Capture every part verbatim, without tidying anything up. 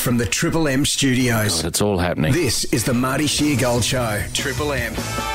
from the Triple M studios. God, it's all happening. This is the Marty Sheargold Show. Triple M.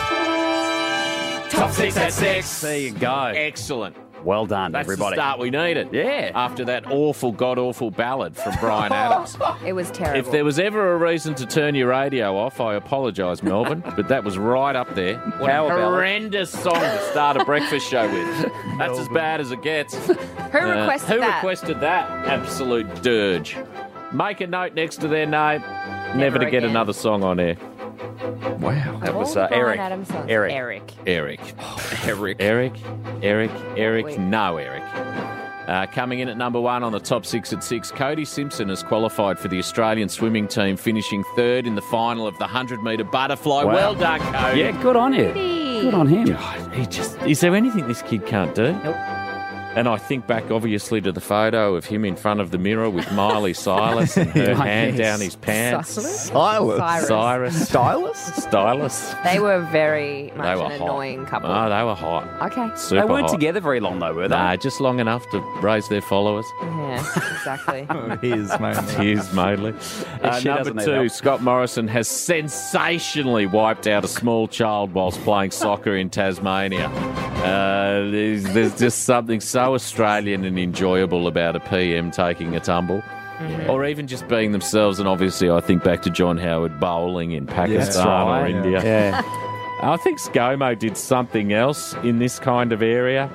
Top six at six. There you go. Excellent. Well done, That's everybody. the start we needed. Yeah. After that awful, god-awful ballad from Bryan Adams. It was terrible. If there was ever a reason to turn your radio off, I apologise, Melbourne, but that was right up there. What Power a ballad. horrendous song to start a breakfast show with. That's as bad as it gets. Who Uh, requested who that? requested that? Absolute dirge. Make a note next to their name. Never, to get again. another song on air. Wow. That was All uh, Bryan Eric. Adams songs. Eric. Eric. Eric. Eric. Eric. Eric. Eric. Wait. No, Eric. Uh, coming in at number one on the top six at six, Cody Simpson has qualified for the Australian swimming team, finishing third in the final of the one hundred metre butterfly. Wow. Well done, Cody. Yeah, good on you. Good on him. God, he just, is there anything this kid can't do? Nope. And I think back, obviously, to the photo of him in front of the mirror with Miley Cyrus and her Oh, hand yes. down his pants. Cyrus? Silas. Cyrus. Stylus? Stylus. They were very much They were an hot. annoying couple. Oh, they were hot. Okay. Super They weren't hot. together very long, though, were they? Nah, just long enough to raise their followers. Yeah, exactly. His, mate. Here's mainly. Uh, she number doesn't need two, help. Scott Morrison has sensationally wiped out a small child whilst playing soccer in Tasmania. Uh, there's, there's just something so Australian and enjoyable about a P M taking a tumble. Mm-hmm. Or even just being themselves. And obviously I think back to John Howard bowling in Pakistan right. or India. Yeah. I think ScoMo did something else in this kind of area.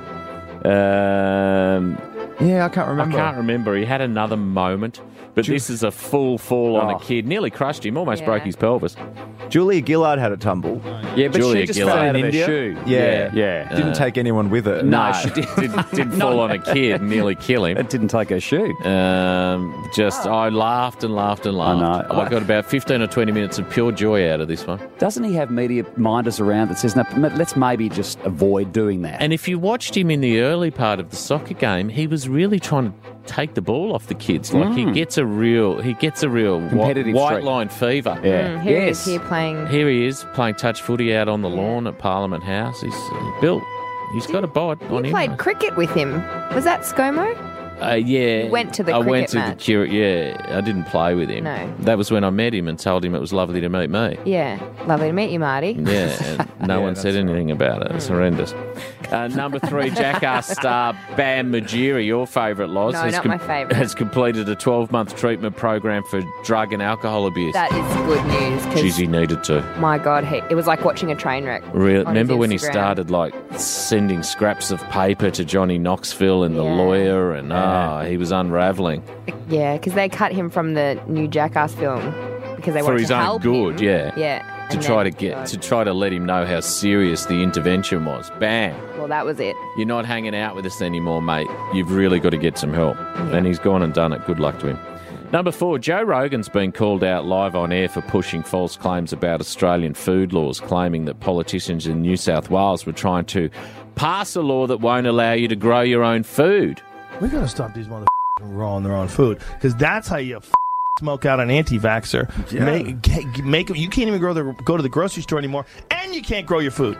Um, Yeah, I can't remember. I can't remember. He had another moment, but this is a full fall on Oh. a kid. Nearly crushed him, almost Yeah. broke his pelvis. Julia Gillard had a tumble. Yeah, but Julia she just Gillard. fell out of In her India? shoe. Yeah. Yeah. Didn't take anyone with her. No, No. she did, didn't, didn't fall on a kid and nearly kill him. It didn't take her shoe. Um, just, I laughed and laughed and laughed. know. I got about fifteen or twenty minutes of pure joy out of this one. Doesn't he have media minders around that says, no, let's maybe just avoid doing that? And if you watched him in the early part of the soccer game, he was really trying to take the ball off the kids. Like he gets a real, he gets a real whi- Competitive white streak. line fever. yeah. Mm, here he yes. is here playing. Here he is playing touch footy out on the lawn at Parliament House. He's uh, built. He's got a bod on You him. played cricket with him. Was that ScoMo? Uh, yeah. You went to the I went cricket to match. the cure. Yeah, I didn't play with him. No. That was when I met him and told him it was lovely to meet me. Yeah. Lovely to meet you, Marty. Yeah, and no Yeah, one said that's anything about it. It's horrendous. Uh, number three, Jackass star Bam Margera, your favourite, Loz, No, has, not my favourite. has completed a twelve-month treatment program for drug and alcohol abuse. That is good news Jeez, because, he needed to. my God, he, it was like watching a train wreck. Real, on his remember when he Instagram. started like sending scraps of paper to Johnny Knoxville and the Yeah. lawyer, and ah, he was unravelling Yeah, because they cut him from the new Jackass film because they for wanted his to own help good. him. Yeah, Yeah. to and try to then- get God. to try to let him know how serious the intervention was. Bam. Well, that was it. You're not hanging out with us anymore, mate. You've really got to get some help. And he's gone and done it. Good luck to him. Number four, Joe Rogan's been called out live on air for pushing false claims about Australian food laws, claiming that politicians in New South Wales were trying to pass a law that won't allow you to grow your own food. We gotta stop these motherfuckers from growing their own food, because that's how you f- smoke out an anti-vaxxer. Yeah. Make, g- make you can't even grow the, go to the grocery store anymore, and you can't grow your food.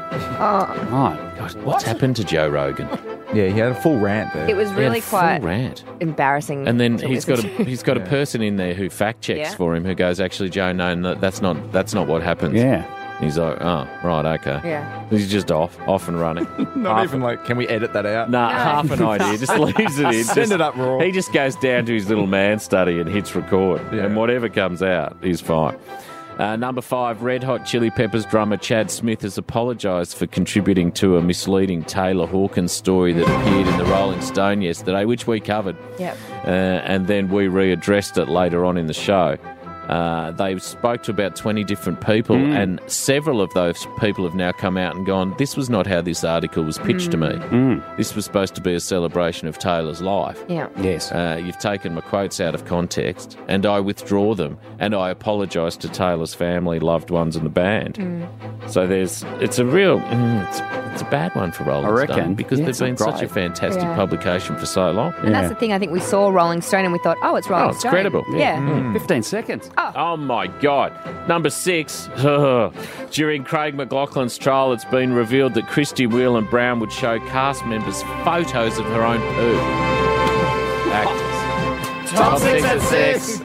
Right. God, what's happened to Joe Rogan? Yeah, he had a full rant there. It was He had really a full quite rant. embarrassing. And then to he's got a listen to. he's got a person in there who fact checks Yeah. for him, who goes, actually, Joe, no, no, that's not that's not what happens. Yeah. He's like, oh, right, okay. Yeah. He's just off, off and running. Not Half even like, can we edit that out? Nah, half an idea. Just leaves it in. Send Just- it up raw. He just goes down to his little man study and hits record. Yeah. And whatever comes out is fine. Uh, number five, Red Hot Chili Peppers drummer Chad Smith has apologised for contributing to a misleading Taylor Hawkins story that appeared in the Rolling Stone yesterday, which we covered. Yep. Uh, and then we readdressed it later on in the show. Uh, they spoke to about twenty different people, Mm. and several of those people have now come out and gone, this was not how this article was pitched to me. Mm. This was supposed to be a celebration of Taylor's life. Yeah. Yes. Uh, you've taken my quotes out of context, and I withdraw them, and I apologise to Taylor's family, loved ones, and the band. So there's, it's a real, mm, it's, it's a bad one for Rolling I reckon. Stone, because Yeah, they've it's been not such a great. fantastic Yeah. publication for so long. And that's the thing. I think we saw Rolling Stone and we thought, oh, it's Rolling Oh, it's Stone. credible. Yeah. Yeah. fifteen seconds. Oh my God. Number six, during Craig McLaughlin's trial, it's been revealed that Christy Whelan Brown would show cast members photos of her own poo. Actors. Top six at six.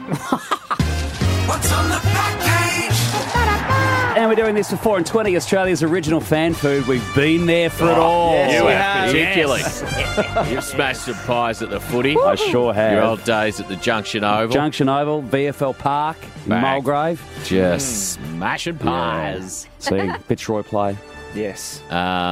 What's on the back page? And we're doing this for four and twenty, Australia's original fan food. We've been there for it all. yes, You we have, have. particularly. You've smashed some pies at the footy. I sure have. Your old days at the Junction Oval. Junction Oval, V F L Park, in Back. Mulgrave. Just smashing pies. See, Fitzroy play. Yes.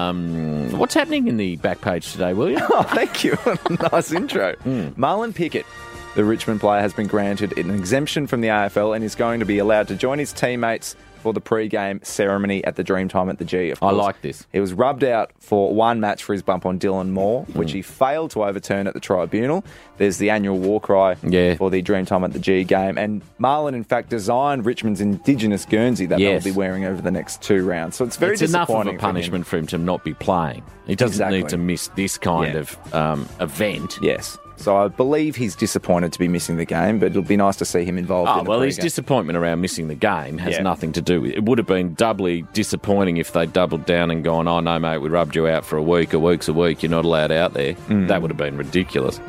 Um, what's happening in the back page today, William? Oh, thank you. Nice intro. Marlon Pickett, the Richmond player, has been granted an exemption from the A F L and is going to be allowed to join his teammates for the pre-game ceremony at the Dreamtime at the G. Of I course. like this. He was rubbed out for one match for his bump on Dylan Moore, which he failed to overturn at the tribunal. There's the annual war cry Yeah. for the Dreamtime at the G game. And Marlon, in fact, designed Richmond's Indigenous Guernsey that Yes. they'll be wearing over the next two rounds. So it's very It's enough of disappointing a for him. punishment for him to not be playing. He doesn't Exactly. need to miss this kind Yeah. of um, event. Yes. So I believe he's disappointed to be missing the game, but it'll be nice to see him involved Oh, in the well, his pre-game. disappointment around missing the game has Yeah. nothing to do with it. It would have been doubly disappointing if they doubled down and gone, oh, no, mate, we rubbed you out for a week. A week's a week. You're not allowed out there. That would have been ridiculous.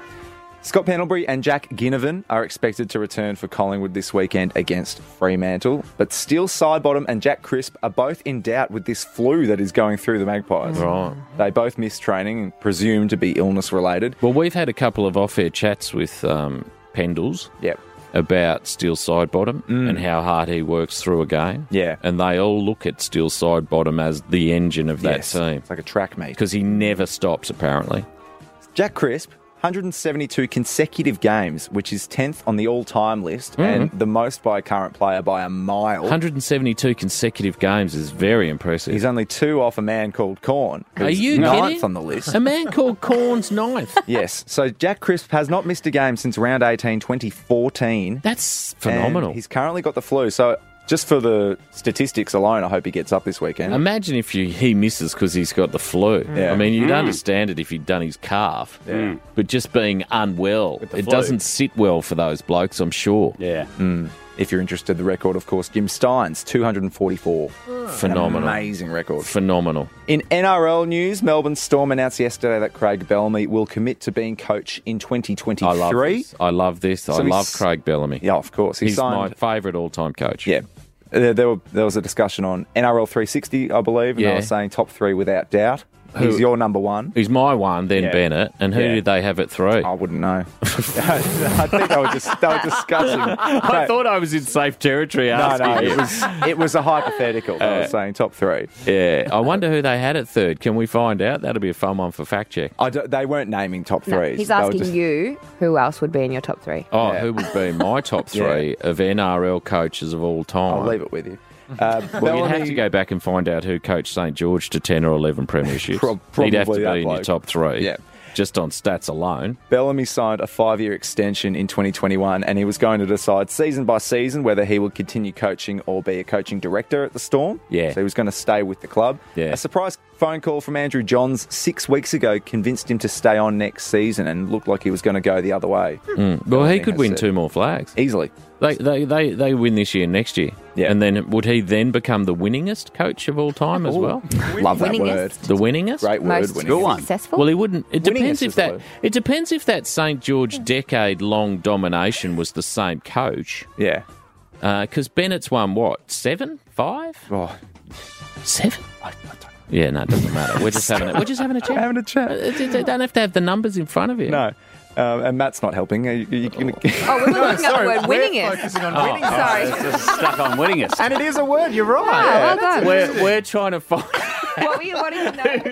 Scott Pendlebury and Jack Ginnivan are expected to return for Collingwood this weekend against Fremantle, but Steele Sidebottom and Jack Crisp are both in doubt with this flu that is going through the Magpies. Right. They both missed training and presumed to be illness-related. Well, we've had a couple of off-air chats with um, Pendles Yep. about Steele Sidebottom and how hard he works through a game. Yeah. And they all look at Steele Sidebottom as the engine of that Yes. team It's like a track meet. because he never stops, apparently. Jack Crisp, one hundred seventy-two consecutive games, which is tenth on the all-time list and the most by a current player by a mile. one hundred seventy-two consecutive games is very impressive. He's only two off a man called Corn, Are who's you ninth kidding? on the list. A man called Corn's ninth. Yes. So Jack Crisp has not missed a game since round eighteen, twenty fourteen. That's And phenomenal. he's currently got the flu. So just for the statistics alone, I hope he gets up this weekend. Imagine if you, he misses because he's got the flu. Yeah. I mean, you'd understand it if he'd done his calf. Yeah. But just being unwell, it flu. doesn't sit well for those blokes, I'm sure. Yeah. If you're interested, the record, of course, Jim Steins, two hundred forty-four. Phenomenal. Amazing record. Phenomenal. In N R L news, Melbourne Storm announced yesterday that Craig Bellamy will commit to being coach in twenty twenty-three. I love this. I love this. I So he's- love Craig Bellamy. Yeah, of course. He He's signed. my favourite all-time coach. Yeah. Uh, there, were, there was a discussion on N R L three sixty, I believe, and Yeah. I was saying top three without doubt. He's Who- your number one. He's my one, then Yeah. Bennett. And who Yeah. did they have at three? I wouldn't know. I think they were just they were discussing. I thought I was in safe territory No, asking no, you. it was it was a hypothetical. I was saying top three. Yeah, I wonder who they had at third. Can we find out? That'll be a fun one for fact check. I don't- they weren't naming top No, threes. he's They were asking just- you who else would be in your top three. Oh, Yeah. who would be my top three of N R L coaches of all time? I'll leave it with you. Uh, Well, you'd have Bellamy- to go back and find out who coached St George to ten or eleven premierships. Prob- He'd have to probably be that in your bloke. top three. Yeah. Just on stats alone. Bellamy signed a five-year extension in twenty twenty-one, and he was going to decide season by season whether he would continue coaching or be a coaching director at the Storm. Yeah. So he was going to stay with the club. Yeah. A surprise phone call from Andrew Johns six weeks ago convinced him to stay on next season and looked like he was going to go the other way. Mm. Well, he think could that's win it. two more flags. Easily. They, they, they, they win this year, next year. Yeah. And then would he then become the winningest coach of all time as well? Love that Winningest? word. The winningest? Great word. Most winning. one. successful. Well, he wouldn't. It Winningest depends if is the that. word. It depends if that Saint George decade-long domination was the same coach. Yeah. Because Bennett's won what? Seven? Five? Oh, Seven? Yeah, no, it doesn't matter. We're just having a, we're just having a chat. having a chat. Uh, They don't have to have the numbers in front of you. No. Um, and Matt's not helping. Are you, are you gonna... oh, we were looking up the word winningest. on Sorry. Just stuck on winningest. and it is a word. You're right. Ah, well done. We're, we're trying to find What were you wanting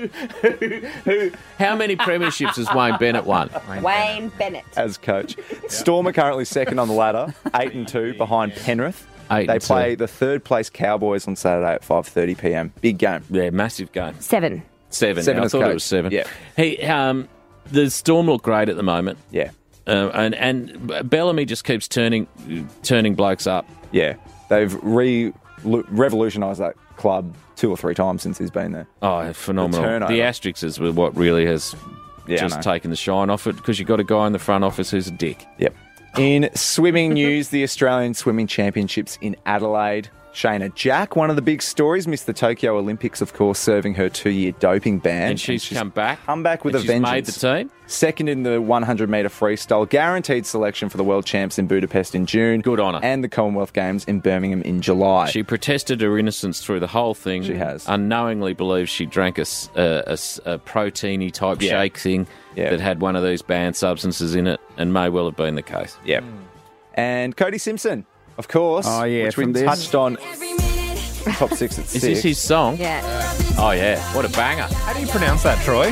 to know? who, how many premierships has Wayne Bennett won. Wayne Bennett. As coach. Storm are currently second on the ladder, eight and two behind Penrith. Eight they and play two. the third place Cowboys on Saturday at five thirty p m. Big game. Yeah, massive game. Seven. Seven. Seven I as thought coach. it was seven. Yeah. Hey, um, the Storm look great at the moment. Yeah. Uh, and and Bellamy just keeps turning turning blokes up. Yeah. They've re revolutionised that club two or three times since he's been there. Oh, phenomenal! The The, turnover. asterisks is what really has Yeah, I just know. taken the shine off it because you've got a guy in the front office who's a dick. Yep. In swimming news, the Australian Swimming Championships in Adelaide. Shayna Jack, one of the big stories, missed the Tokyo Olympics, of course, serving her two-year doping ban. And she's, come back. Come back with and a she's vengeance. made the team. Second in the one hundred metre freestyle, guaranteed selection for the World Champs in Budapest in June. Good on her. And the Commonwealth Games in Birmingham in July. She protested her innocence through the whole thing. She has. Unknowingly believes she drank a, s- a- a s- a proteiny type Yeah. shake thing Yeah. that had one of these banned substances in it, and may well have been the case. Yep. And Cody Simpson, of course. Oh, yeah, which we from this. touched on top six at Is six. this his song? Yeah. Oh, yeah. What a banger. How do you pronounce that, Troy?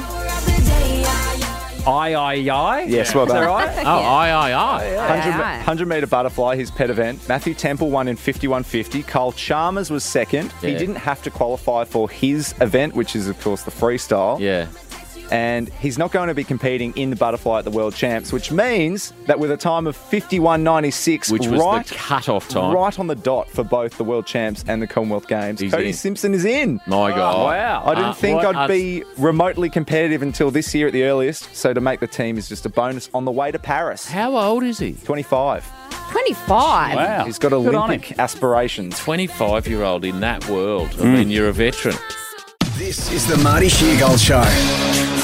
I, I, I? Yes, well Is that done. right? Oh, aye, aye, aye. one hundred, Yeah. one hundred metre butterfly, his pet event. Matthew Temple won in fifty-one fifty. Carl Chalmers was second. He Yeah. didn't have to qualify for his event, which is, of course, the freestyle. Yeah. And he's not going to be competing in the butterfly at the World Champs, which means that with a time of fifty-one ninety-six, Which was right, the cut-off time. right on the dot for both the World Champs and the Commonwealth Games, He's Cody in. Simpson is in. My God. wow. I didn't Uh, think what I'd a- be remotely competitive until this year at the earliest, so to make the team is just a bonus on the way to Paris. How old is he? twenty-five. twenty-five. Wow. He's got Good on Olympic aspirations. twenty-five-year-old in that world. I mean, you're a veteran. This is the Marty Sheargold Show.